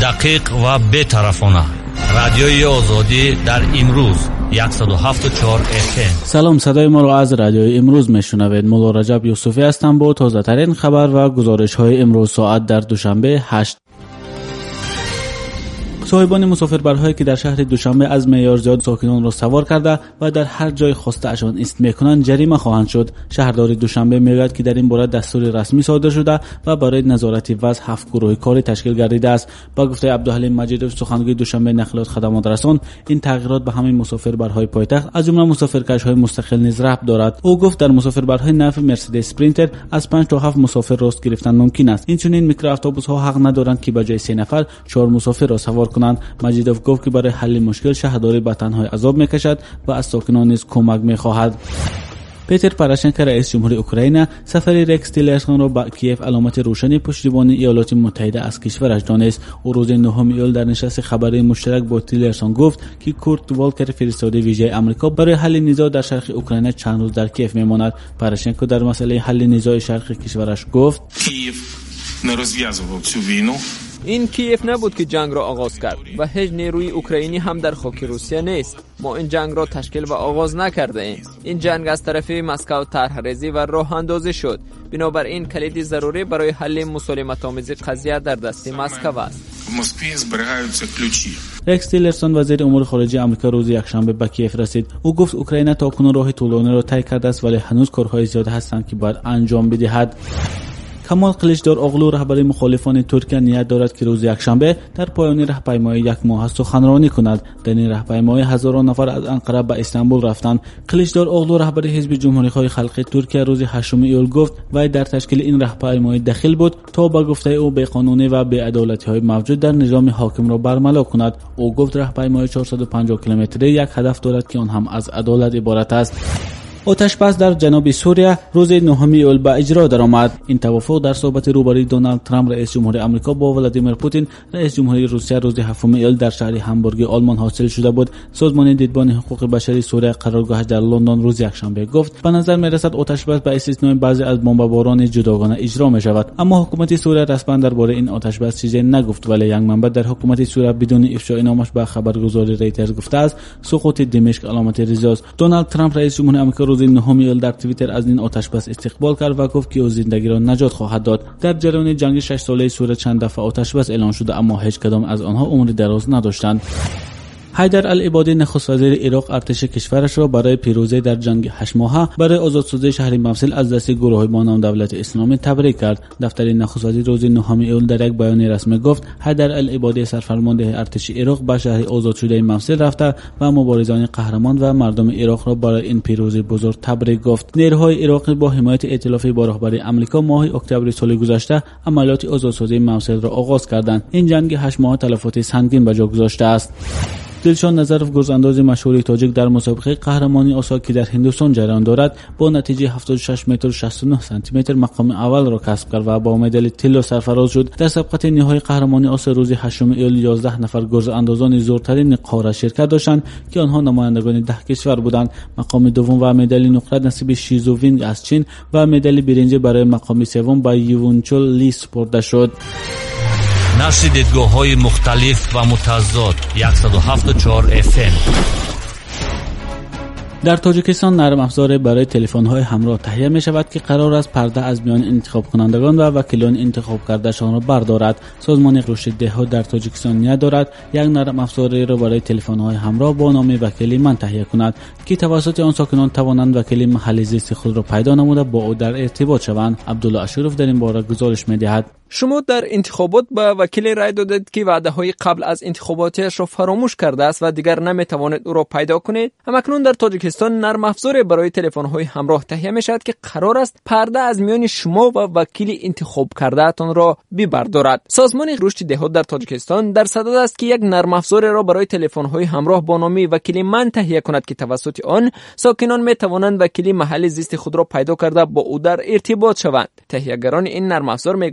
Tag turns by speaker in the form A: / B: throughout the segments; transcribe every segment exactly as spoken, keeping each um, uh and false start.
A: دقیق و بی‌طرفانه. رادیوی آزادی در امروز صد و هفت و چهار اف ام.
B: سلام، صدای ما رو از رادیوی امروز میشنوید. مولا رجب یوسفی هستم با تازه ترین خبر و گزارش های امروز ساعت در دوشنبه هشت. صاحبان مسافربرهایی که در شهر دوشنبه از معیار زیاد ساکنان را سوار کرده و در هر جای خواسته اشان است میکنند جریمه خواهند شد. شهرداری دوشنبه میگوید که در این باره دستور رسمی صادر شده و برای نظارت وضع هفت گروه کاری تشکیل گردیده است. با گفته عبدالحلیم مجیدوف سخنگوی دوشنبه نقلیات خدمات رسان، این تغییرات به همه مسافربرهای پایتخت از جمله مسافرکش‌های مستقل نیز ربط دارد. او گفت در مسافربرهای نفع مرسدس اسپرینتر از پنج تا هفت مسافر راست گرفتن ممکن است. این چنین میکرواتوبوس‌ها حق ندارند که به جای سه نفر چهار مسافر را سوار کنند. مجیدوف گفت که برای حل مشکل شهرداری به تنهایی عذاب میکشد و از ساکنان نیز کمک میخواهد. پیتر پوراشنکو رئیس جمهوری اوکراین سفر رکس تیلرسون را به کیف علامت روشنی پشتیبانی ایالات متحده از کشورش دانست. او روز نهم ایول در نشست خبری مشترک با تیلرسون گفت که کورت والکر فرستاده ویژه آمریکا برای حل نزاع در شرق اوکراین چند روز در کیف میماند. پوراشنکو در مسئله حل نزاع شرق کشورش گفت
C: کیف نروзв'язував цю війну.
D: این کیف نبود که جنگ را آغاز کرد و هیچ نیروی اوکراینی هم در خاک روسیه نیست. ما این جنگ را تشکیل و آغاز نکرده ایم. این جنگ از طرف مسکو طرح‌ریزی و راه اندازی شد. بنابراین کلید ضروری برای حل مسالمت‌آمیز قضیه در دست مسکو است.
C: В Москві зберігаються ключі.
B: رکس تیلرسون وزیر امور خارجه آمریکا روز یکشنبه به کیف رسید. او گفت اوکراین تاکنون راه طولانی را طی کرده است ولی هنوز کارهای زیاد هستند که باید انجام بدهد. کمال قلیچدار اغلو رهبر مخالفان ترکیه نیت دارد که روز یکشنبه در پایان راهپیمایی یک ماه سخنرانی کند. در این راهپیمایی هزاران نفر از انقره به استانبول رفتند. قلیچدار اغلو رهبر حزب جمهوری‌خواه خلق ترکیه روز هشتم ایول گفت وی در تشکیل این راهپیمایی دخیل بود تا با گفته او بی‌قانونی و بی‌عدالتی‌های موجود در نظام حاکم را برملا کند. او گفت راهپیمایی چهارصد و پنجاه کیلومتری یک هدف دارد که آن هم از عدالت عبارت است. آتش‌بس در جنوب سوریه روز نهم ایول به اجرا درآمد. این توافق در صحبت روبروی دونالد ترامپ رئیس جمهوری آمریکا با ولادیمیر پوتین رئیس جمهوری روسیه روز هفتم ایول در شهر همبورگ آلمان حاصل شده بود. سازمان دیدبان حقوق بشری سوریه قرارگاهش در لندن روز یکشنبه گفت به نظر می‌رسد آتش‌بس به استثنای بعضی از بمباران جداگانه اجرا می‌شود، اما حکومت سوریه رسما درباره این آتش‌بس چیزی نگفت. ولی یک منبع در حکومت سوریه بدون افشای نامش به خبرگزاری رویترز گفته است سقوط دمشق علامت ریزی است. دونالد ترامپ رئیس جمهوری آمریکا روز نهم ایول در توییتر از این آتش‌بس استقبال کرد و گفت که او زندگی را نجات خواهد داد. در جریان جنگ شش ساله سوریه چند دفعه آتش‌بس اعلان شده اما هیچ کدام از آنها عمر دراز نداشتند. حیدر العبادی نخست وزیر عراق ارتش کشورش را برای پیروزی در جنگ هشت ماهه برای آزادسازی شهر موصل از دست گروه‌های با نام دولت اسلامی تبریک کرد. دفتر نخست وزیر روز نهم ایول در یک بیانیه رسمی گفت حیدر العبادی سرفرمانده ارتش عراق به شهر آزاد شده موصل رفته و مبارزان قهرمان و مردم عراق را برای این پیروزی بزرگ تبریک گفت. نیروهای عراقی با حمایت ائتلافی با رهبری آمریکا ماه اکتبر سال گذشته عملیات آزادسازی موصل را آغاز کردند. این جنگ هشت ماه تلفات سنگین به جا گذاشته است. دلشان نظرف گرزانداز مشهور تاجیک در مسابقه قهرمانی آسیا که در هندوستان جریان دارد با نتیجه هفتاد و شش متر و شصت و نه سانتی متر مقام اول را کسب کرد و با مدال طلا سرفراز شد. در سبقت نهایی قهرمانی آسیا روز هشتم ایول یازده نفر گرزاندازان زورترین قاره شرکت داشتند که آنها نمایندگان ده کشور بودند. مقام دوم و مدال نقره نصیب شیزو وینگ از چین و مدال برنج برای مقام سوم به یوونچول لی سپرده شد.
A: نشر دیدگاه‌های مختلف و متضاد صد و هفت و چهار اف ام.
B: در تاجیکستان نرم افزار برای تلفن‌های همراه تهیه می‌شود که قرار است پرده از میان انتخاب کنندگان و وکیلان انتخاب کردهشان را بردارد. سازمان رشد دهها در تاجیکستان نیت دارد یک نرم افزاری را برای تلفن‌های همراه با نام وکیل من تهیه کند که توسط آن ساکنان توانند وکیل محل زیست خود را پیدا نموده با او در ارتباط شوند. عبدالله اشرف در این باره گزارش می‌دهد.
D: شما در انتخابات به وکیل رای دادید که وعده‌های قبل از انتخاباتش را فراموش کرده است و دیگر نمی‌توانید او را پیدا کنید. همکنون در تاجیکستان نرم افزاری برای تلفن‌های همراه تهیه می‌شود که قرار است پرده از میان شما و وکیل انتخاب کرده‌تان را ببردارد. سازمان رشد دهها در تاجیکستان در صدد است که یک نرم افزاری را برای تلفن‌های همراه با نام وکیل من تهیه کند که توسط آن ساکنان می‌توانند وکیل محل زیست خود را پیدا کرده با او در ارتباط شوند. تهیه‌گران این نرم افزار می‌گویند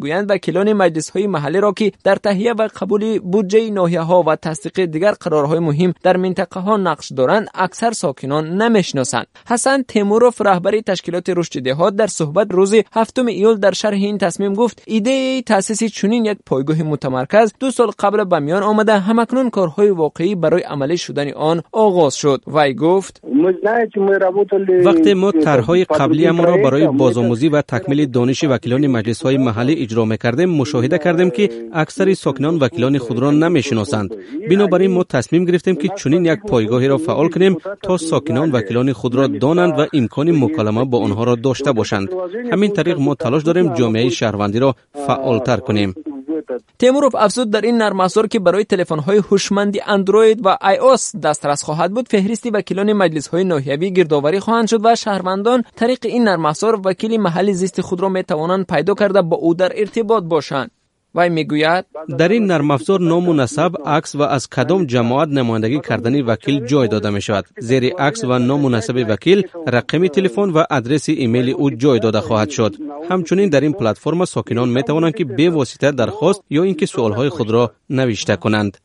D: وکیلان مجلس‌های محلی را که در تهیه و قبول بودجه ناحیه‌ها و تصدیق دیگر قرارهای مهم در منطقه‌ها نقش دارند اکثر ساکنان نمی‌شناسند. حسن تیموروف رهبر تشکیلات رشد دهات در صحبت روز هفتم ایول در شرح این تصمیم گفت ایده تأسیس چنین یک پایگاه متمرکز دو سال قبل به میان آمده، همکنون کارهای واقعی برای عملی شدن آن آغاز شد. وی گفت
E: وقتی ما طرح‌های قبلی ما را برای بازآموزی و تکمیل دانش وکیلان مجلس‌های محلی اجرا می‌کردیم، مشاهده کردیم که اکثر ساکنان وکیلان خود را نمی‌شناسند. بنابراین ما تصمیم گرفتیم که چنین یک پایگاهی را فعال کنیم تا ساکنان وکیلان خود را دانند و امکان مکالمه با آنها را داشته باشند. همین طریق ما تلاش داریم جامعه شهروندی را فعالتر کنیم.
D: تیموروف افزود در این نرم افزار که برای تلفن‌های هوشمند اندروید و آی او اس دسترس خواهد بود، فهرستی وکیلان مجلس‌های ناحیوی گردآوری خواهند شد و شهروندان طریق این نرم افزار وکیل محلی زیست خود را می‌توانند پیدا کرده با او در ارتباط باشند. وی میگوید
E: در این نرم افزار نام و نسب، عکس و از کدام جماعت نمایندگی کردن وکیل جای داده می شود. زیر عکس و نام و نسب وکیل رقم تلفن و آدرس ایمیل او جای داده خواهد شد. همچنین در این پلتفرم ساکنان می توانند که به واسطه درخواست یا اینکه سوالهای خود را نوشته کنند.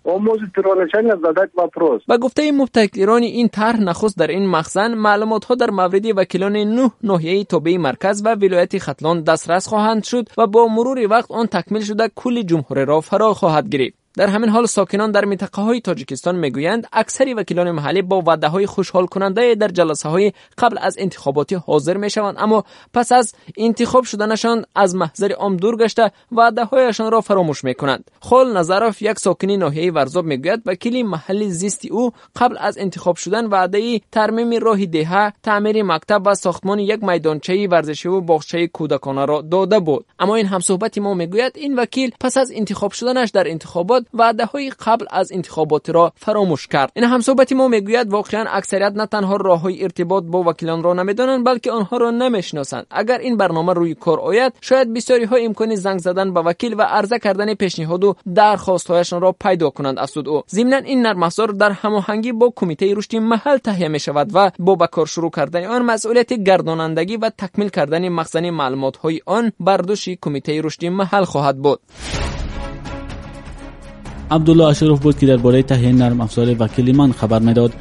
D: با گفته مبتکران این طرح، نخست در این مخزن معلومات ها در مورد وکیلان نه ناحیه تابع مرکز و ولایت ختلان دسترس خواهند شد و با مرور وقت آن تکمیل شده کل جمهوری را فرا خواهد گرفت. در همین حال ساکنان در منطقه‌های تاجیکستان میگویند اکثر وکیلان محلی با وعده‌های خوشحال کننده در جلسه‌های قبل از انتخابات حاضر میشوند، اما پس از انتخاب شدنشان از محضر عام دور گشته وعده‌هایشان را فراموش میکنند. خال نظروف، یک ساکن ناحیه ورزاب، میگوید وکیل محلی زیستی او قبل از انتخاب شدن وعده ترمیم راه دهه، تعمیر مکتب و ساختمان یک میدانچه ورزشی و باغچه کودکانه را داده بود. اما این همصحبت ما میگوید این وکیل پس از انتخاب شدنش در انتخابات وعده‌های قبل از انتخابات را فراموش کرد. این همصحبت ما میگوید واقعا اکثریت نه تنها راههای ارتباط با وکیلان را نمیدانند بلکه آنها را نمیشناسند. اگر این برنامه روی کار آید، شاید بسیاری ها امکان زنگ زدن به وکیل و عرضه کردن پیشنهاد و درخواست‌هایشان را پیدا کنند. اسود او ضمن این نرم افزار در هماهنگی با کمیته رشد محل تهیه می شود و با به کار شروع کردن آن مسئولیت گردانندگی و تکمیل کردن مخزن معلومات‌های آن بر دوش کمیته رشد محل خواهد بود.
B: عبدالله اشرف بود که درباره تهیه نرم افزار وکیل من خبر میداد.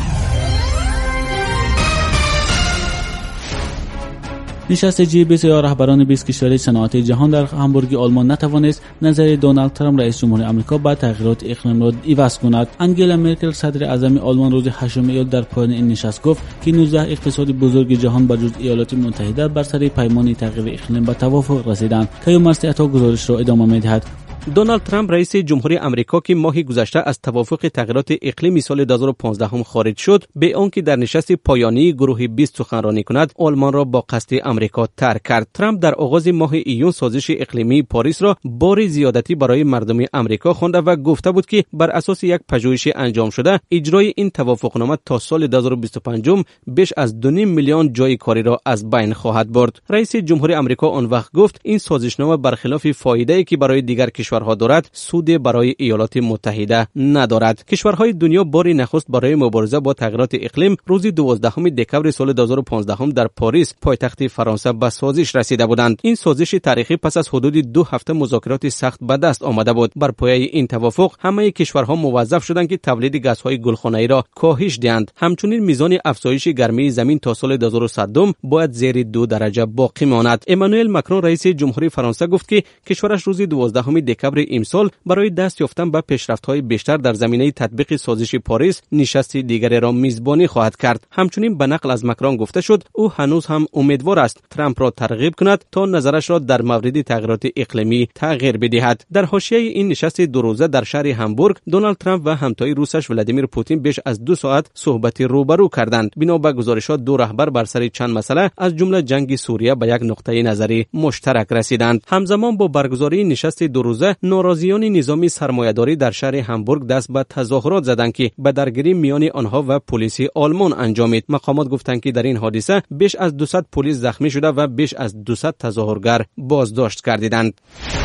B: نشست جی بیست یا رهبران بیست کشور صنعتی جهان در هامبورگ آلمان نتوانست نظر دونالد ترامپ رئیس جمهور آمریکا با تغییرات اقلیم را عوض کند. انگلا مرکل صدر اعظم آلمان روز هشتم ایول در پایان این نشست گفت که نوزده اقتصاد بزرگ جهان بجز ایالات متحده بر سر پیمان تغییر اقلیم به توافق رسیدند. کیومرث عطا گزارش را ادامه می‌دهد.
E: دونالد ترامپ رئیس جمهوری آمریکا که ماه گذشته از توافق تغییرات اقلیمی سال دو هزار و پانزده هم خارج شد، به آنکه در نشست پایانی گروه بیست سخنرانی کند، آلمان را با قصد آمریکا ترک کرد. ترامپ در آغاز ماه ایون سازش اقلیمی پاریس را بار زیادتی برای مردم آمریکا خوانده و گفته بود که بر اساس یک پژوهش انجام شده، اجرای این توافقنامه تا سال دو هزار و بیست و پنج بیش از دو و نیم میلیون جای کاری را از بین خواهد برد. رئیس جمهوری آمریکا آن وقت گفت این سازشنامه برخلاف فایده‌ای که برای دیگر کشورها دارد، سود برای ایالات متحده ندارد. کشورهای دنیا بار نخست برای مبارزه با تغییرات اقلیم روز دوازدهم دکمبر سال دو هزار و پانزده در پاریس پایتخت فرانسه به سازش رسیده بودند. این سازش تاریخی پس از حدود دو هفته مذاکرات سخت به دست آمده بود. بر پایه این توافق همه کشورها موظف شدند که تولید گازهای گلخانه‌ای را کاهش دهند. همچنین میزان افزایش گرمی زمین تا سال دو هزار و صد باید زیر دو درجه باقی ماند. امانوئل ماکرون رئیس جمهوری فرانسه گفت که کشورش روز دوازدهم دکمبر امسال برای دست یافتن به پیشرفت‌های بیشتر در زمینه تطبیق سازش پاریس نشست دیگری را میزبانی خواهد کرد. همچنین به نقل از ماکرون گفته شد او هنوز هم امیدوار است ترامپ را ترغیب کند تا نظرش را در مورد تغییرات اقلیمی تغییر بدهد. در حاشیه این نشست دو روزه در شهر هامبورگ، دونالد ترامپ و همتای روسش ولادیمیر پوتین بیش از دو ساعت صحبت روبرو کردند. بنا به گزارشات دو رهبر بر سر چند مسئله از جمله جنگ سوریه به یک نقطه نظری مشترک رسیدند. همزمان با برگزاری نشست دو روزه، ناراضیان نظام سرمایه‌داری در شهر هامبورگ دست به تظاهرات زدند که به درگیری میان آنها و پلیس آلمان انجامید. مقامات گفتند که در این حادثه بیش از دویست پلیس زخمی شده و بیش از دویست تظاهرگر بازداشت گردیدند.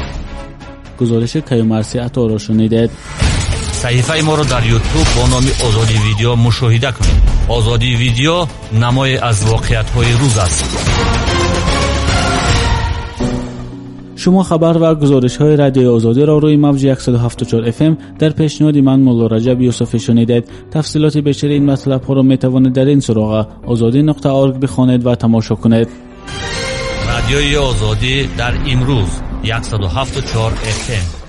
B: گزارش کیومرث عطا را شنیدید.
A: صحیفه ما را در یوتیوب با نام آزادی ویدیو مشاهده کنید. آزادی ویدیو نمای از واقعیت‌های روز است.
B: شما خبر و گزارش های رادیو آزادی را روی موج صد و هفت و چهار اف ام در پیشنهاد من مولا رجب یوسفی شنیدید. تفصیلات بیشتر این مطلب ها را می توانید در این سراغ آزادی نقطه اورگ بخوانید و تماشا کنید.
A: رادیوی آزادی در امروز صد و هفت و چهار اف ام